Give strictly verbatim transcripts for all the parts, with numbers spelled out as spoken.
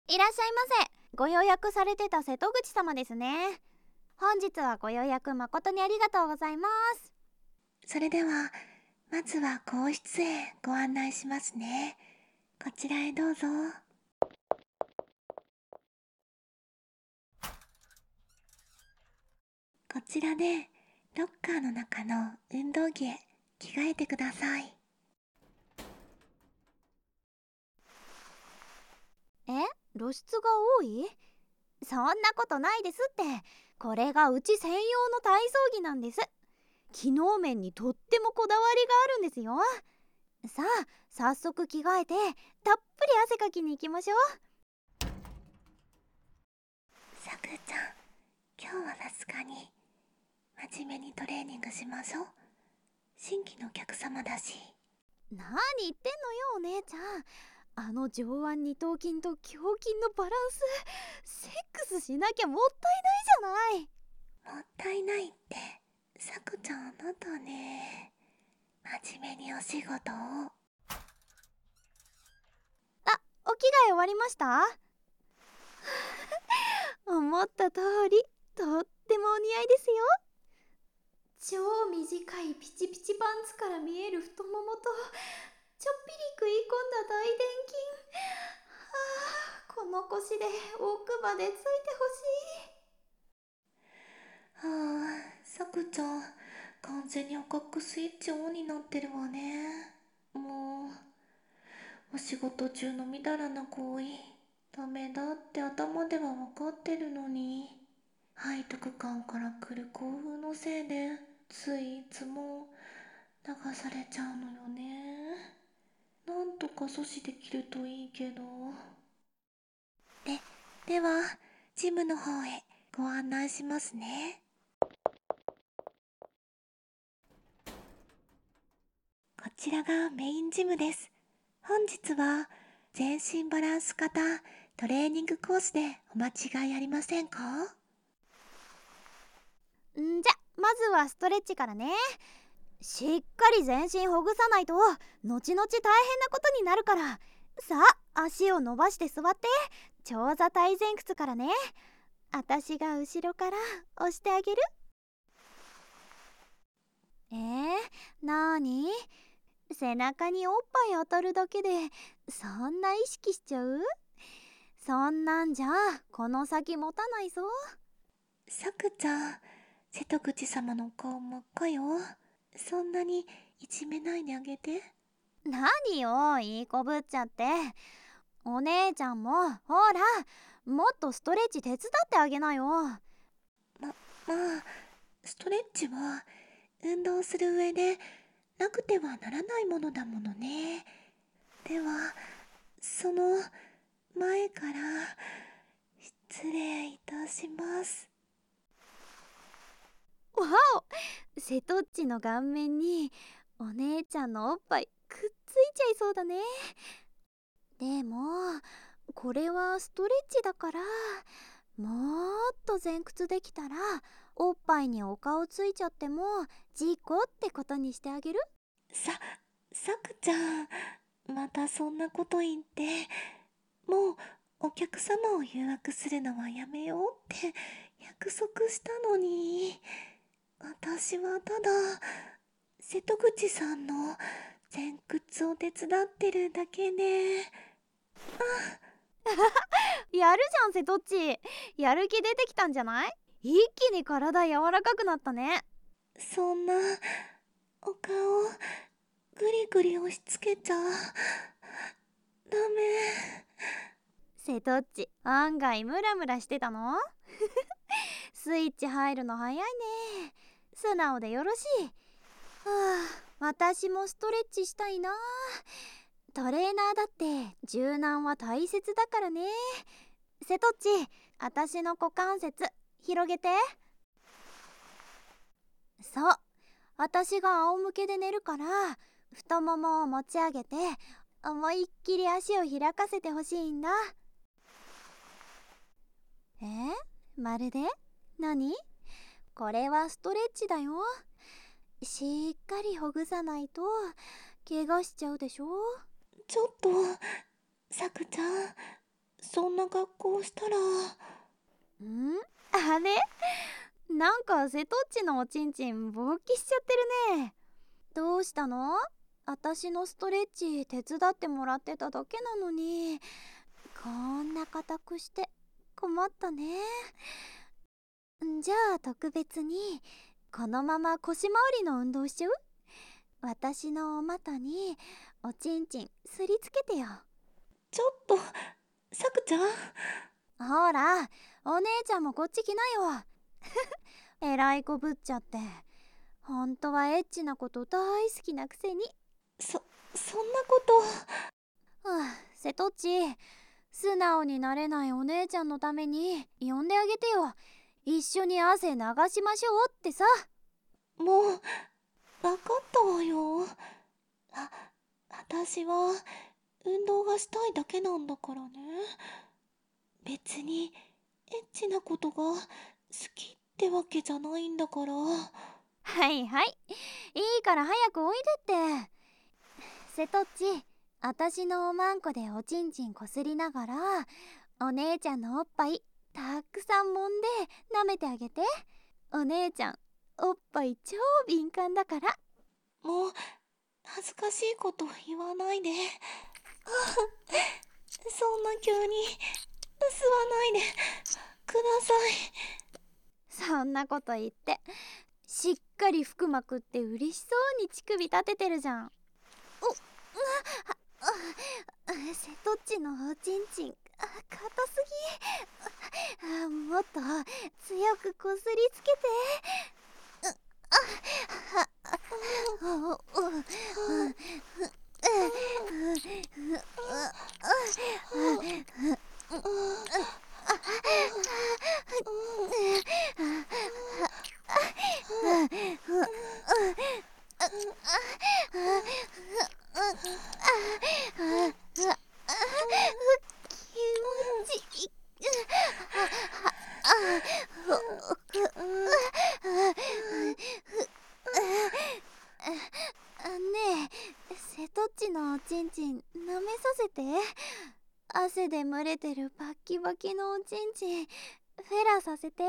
いらっしゃいませ。ご予約されてた瀬戸口様ですね。本日はご予約誠にありがとうございます。 それではまずは更衣室へご案内しますね。こちらへどうぞ。こちらでロッカーの中の運動着へ着替えてください。 え、露出が多い？そんなことないですって。これがうち専用の体操着なんです。機能面にとってもこだわりがあるんですよ。さあ、早速着替えてたっぷり汗かきに行きましょう。 さくちゃん、今日はさすがに真面目にトレーニングしましょう。新規のお客様だし。 何言ってんのよお姉ちゃん。あの上腕二頭筋と胸筋のバランス、セックスしなきゃもったいないじゃない。 もったいないって、さくちゃんあなたね、真面目にお仕事を。 あ、お着替え終わりました？思った通り、とってもお似合いですよ。超短いピチピチパンツから見える太ももとちょっぴり食い込んだ大臀筋。はあ、この腰で奥歯でついてほしい。 はあ、さくちゃん、完全に赤くスイッチオンになってるわね。もう、お仕事中のみだらな行為、ダメだって頭では分かってるのに、背徳感から来る興奮のせいで、ついいつも流されちゃうのよね。なんとか阻止できるといいけど。で、では、ジムの方へご案内しますね。こちらがメインジムです。本日は全身バランス型トレーニングコースでお間違いありませんか？ んじゃ、まずはストレッチからね。しっかり全身ほぐさないと後々大変なことになるから。さあ、足を伸ばして座って。長座体前屈からね。あたしが後ろから押してあげる。えー、なーに？背中におっぱい当たるだけでそんな意識しちゃう？そんなんじゃこの先持たないぞ。 さくちゃん、瀬戸口様の顔真っ赤よ。そんなにいじめないであげて。 何よ、いい子ぶっちゃって。お姉ちゃんもほら、もっとストレッチ手伝ってあげなよ。 ま、まあ、ストレッチは運動する上でなくてはならないものだものね。では、その前から失礼いたします。 わお、瀬戸っちの顔面にお姉ちゃんのおっぱいくっついちゃいそうだね。でもこれはストレッチだから、もっと前屈できたらおっぱいにお顔ついちゃっても事故ってことにしてあげる。 さ、さくちゃん、またそんなこと言って、もうお客様を誘惑するのはやめようって約束したのに。私はただ、瀬戸口さんの前屈を手伝ってるだけで。 やるじゃん瀬戸っち。やる気出てきたんじゃない？一気に体柔らかくなったね。 そんな、お顔、ぐりぐり押し付けちゃ、ダメ。 瀬戸っち案外ムラムラしてたの？スイッチ入るの早いね。素直でよろしい。はあ、私もストレッチしたいな。トレーナーだって柔軟は大切だからね。瀬戸っち、私の股関節広げて。そう、私が仰向けで寝るから太ももを持ち上げて思いっきり足を開かせてほしいんだ。えー、まるで？何？これはストレッチだよ。しっかりほぐさないと怪我しちゃうでしょ。 ちょっと、さくちゃん、 そんな格好をしたら。 んあれ、なんか瀬戸っちのおちんちん勃起しちゃってるね。どうしたの？私のストレッチ手伝ってもらってただけなのに、こんな硬くして困ったね。じゃあ特別にこのまま腰回りの運動しちゃう？私のお股におちんちんすりつけてよ。 ちょっとさくちゃん。 ほら、お姉ちゃんもこっち来なよ。えらいこぶっちゃって。ほんとはエッチなこと大好きなくせに。 そそんなこと。 はあ、瀬戸っち、素直になれないお姉ちゃんのために呼んであげてよ。一緒に汗流しましょうってさ。 もう分かったわよ。あ、私は運動がしたいだけなんだからね。別にエッチなことが好きってわけじゃないんだから。 はいはい、いいから早くおいでって。瀬戸っち、私のおまんこでおちんちんこすりながらお姉ちゃんのおっぱいたくさん揉んで舐めてあげて。お姉ちゃんおっぱい超敏感だから。 もう恥ずかしいこと言わないで。そんな急に吸わないでください。そんなこと言ってしっかり服まくって嬉しそうに乳首立ててるじゃん。おっ、ああ、瀬戸っちのおちんちん硬すぎ。もっと強くこすりつけて。ねえ、瀬戸っちのおちんちん舐めさせて。汗で蒸れてるバッキバキのおちんちんフェラさせて。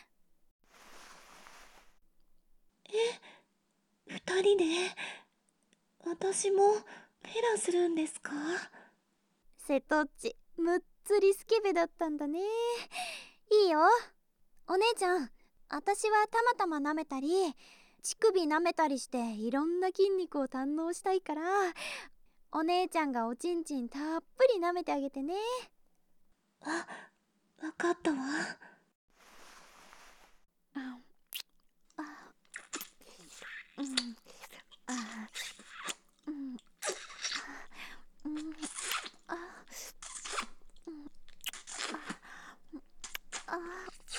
え、二人で私もフェラするんですか？ 瀬戸っちむっつりスケベだったんだね。いいよ、お姉ちゃん。私はたまたま舐めたり乳首舐めたりしていろんな筋肉を堪能したいから、お姉ちゃんがおちんちんたっぷり舐めてあげてね。 あ、わかったわ。 ああ、うん、あ、うん、うん、あ、うん、あ、あ、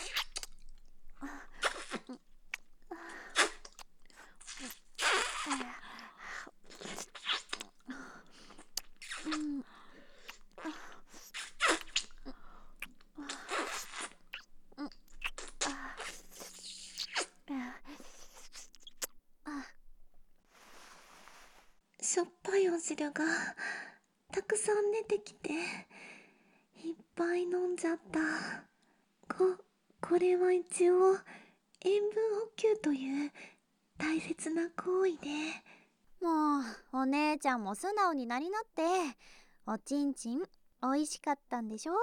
しょっぱいお汁がたくさん出てきていっぱい飲んじゃった。こ、これは一応塩分補給という大切な行為で。 もうお姉ちゃんも素直になりなって。おちんちんおいしかったんでしょ？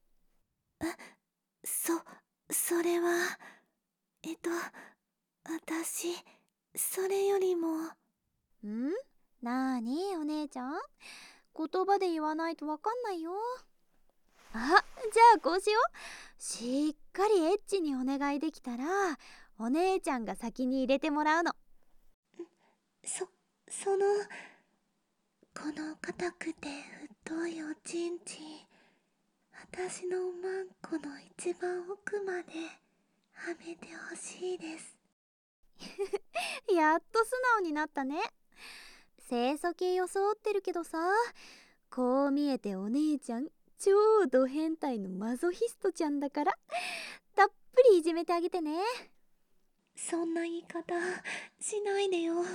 そ、それは、えっと、私、それよりも。 ん？なーにお姉ちゃん？言葉で言わないとわかんないよ。あ、じゃあこうしよう。しっかりエッチにお願いできたらお姉ちゃんが先に入れてもらうの。 そ、その、この硬くて太いおちんちん、私のおまんこの一番奥まではめてほしいです。 やっと素直になったね。清楚系装ってるけどさ、こう見えてお姉ちゃん超ド変態のマゾヒストちゃんだから、たっぷりいじめてあげてね。 そんな言い方しないでよ。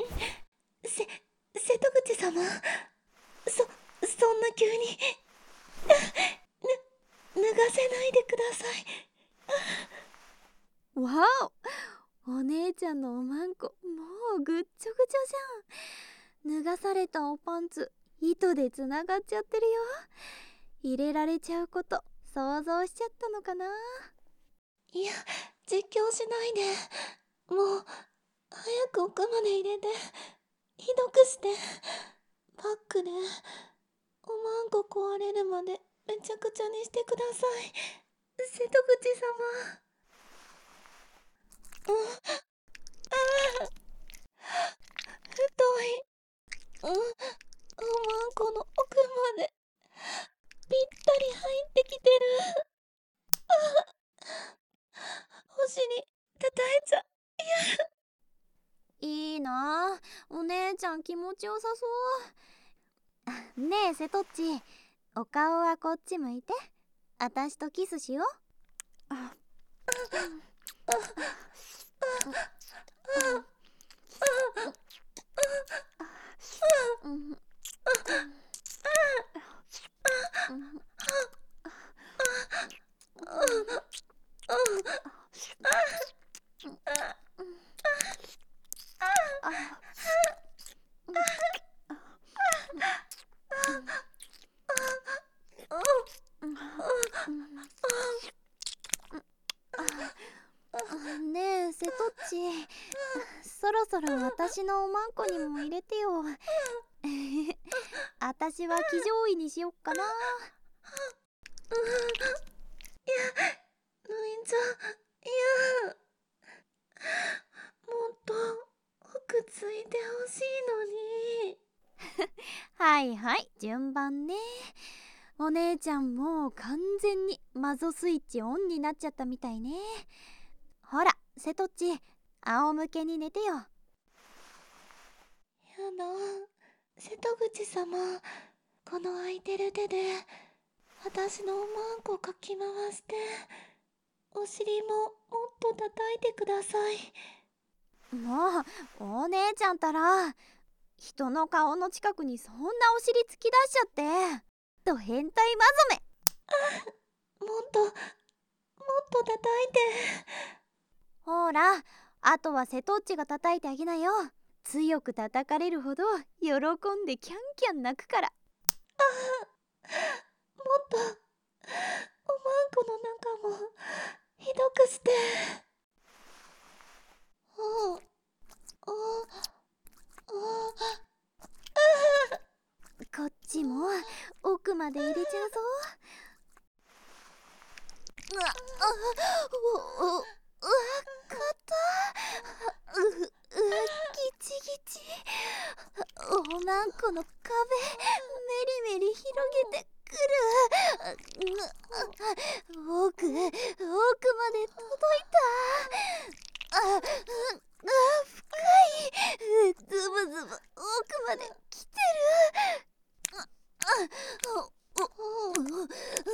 せ、瀬戸口様、そ、そんな急に。 脱がせないでください。 わお、お姉ちゃんのおまんこもうぐっちょぐちょじゃん。脱がされたおパンツ糸でつながっちゃってるよ。入れられちゃうこと想像しちゃったのかな。 いや、実況しないで。もう早く奥まで入れて、ひどくして、パックでおまんこ壊れるまでめちゃくちゃにしてください、瀬戸口様。うん、ああ、太い。うん、おまんこの奥までぴったり入ってきてる。お尻叩いちゃ。 いいなあ、お姉ちゃん気持ちよさそう。ねえ瀬戸っち、お顔はこっち向いて、あたしとキスしよう。あねえ瀬戸っち、そろそろ私のおまんこにも入れてよ。あたしは騎乗位にしよっかな。 うん、いや、ぬいちゃん、いや、もっと奥ついてほしいのに。 はいはい、順番ね。お姉ちゃんもう完全にマゾスイッチオンになっちゃったみたいね。ほら瀬戸っち、仰向けに寝てよ。 やだ、瀬戸口様、この空いてる手で私のおまんこかき回して、お尻ももっと叩いてください。 もうお姉ちゃんたら、人の顔の近くにそんなお尻突き出しちゃってと変態マゾメ。 もっともっと叩いて。 ほら、あとは瀬戸っちが叩いてあげなよ。強く叩かれるほど喜んでキャンキャン泣くから。 あもっとおまんこの中もひどくして。ああああ、 こっちも奥まで入れちゃうぞ。うわ、うわ、うわ、かた、う、う、ギチギチ。おまんこの壁、メリメリ広げてくる。う、奥、奥まで届いた。あ、う、あ、深い。ズブズブ奥まで来てる。あ、あ、お、う、う、う、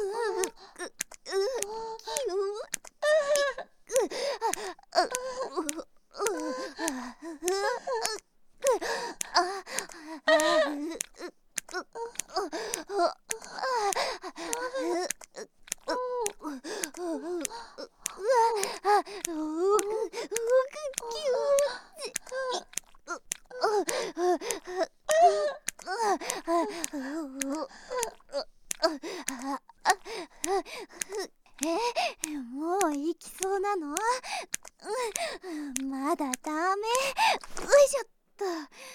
え、もう行きそうなの？まだダメ。よいしょっと。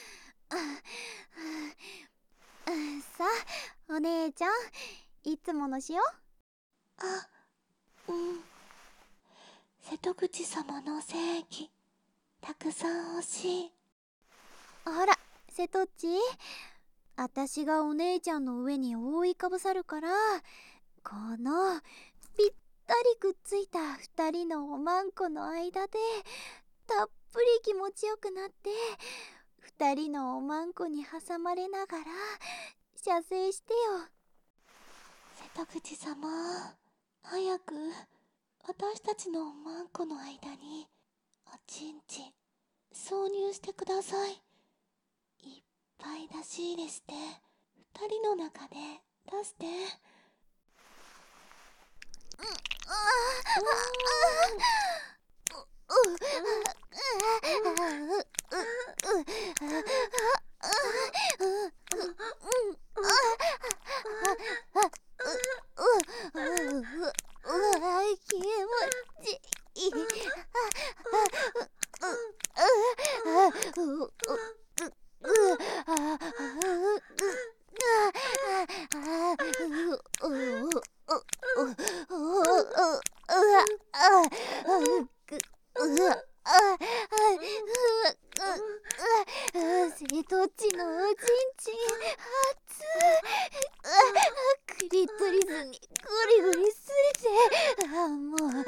さあお姉ちゃん、いつものしよう。 あ、うん。瀬戸口様の正義、たくさん欲しい。 ほら瀬戸っち、あたしがお姉ちゃんの上に覆いかぶさるから、このぴったりくっついたふたりのおまんこの間でたっぷり気持ちよくなって、ふたりのおまんこに挟まれながら射精してよ。 瀬戸口様、早く私たちのおまんこの間におちんちん挿入してください。いっぱい出し入れして、ふたりの中で出して。 気持ちいい。瀬戸内のおちんちん熱い。クリトリスにゴリゴリすれて、あもうもう行きそう。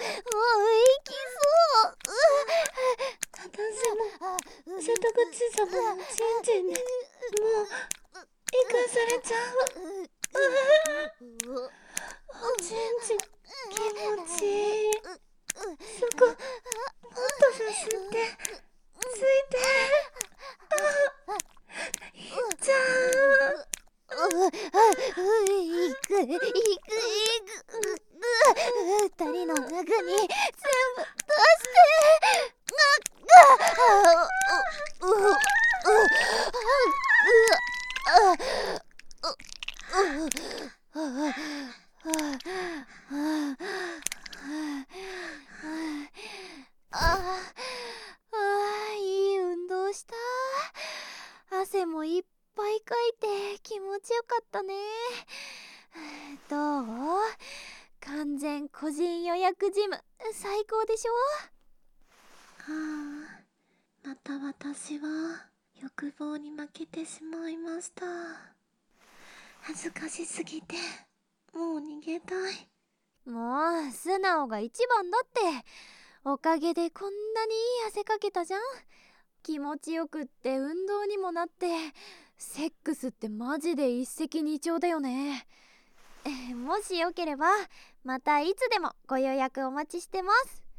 私も瀬戸口様のちんちんにもう生かされちゃう。おちんちん気持ちいい。そこもっとさすってついていっちゃう。 いくいくいく二人の中に全部出していい運動した。汗もいっぱいかいて気持ちよかったね。どう？完全個人予約ジム最高でしょ？ はあ、また私は欲望に負けてしまいました。恥ずかしすぎてもう逃げたい。 もう素直が一番だって。おかげでこんなにいい汗かけたじゃん。気持ちよくって運動にもなって、セックスってマジで一石二鳥だよね。もしよければまたいつでもご予約お待ちしてます。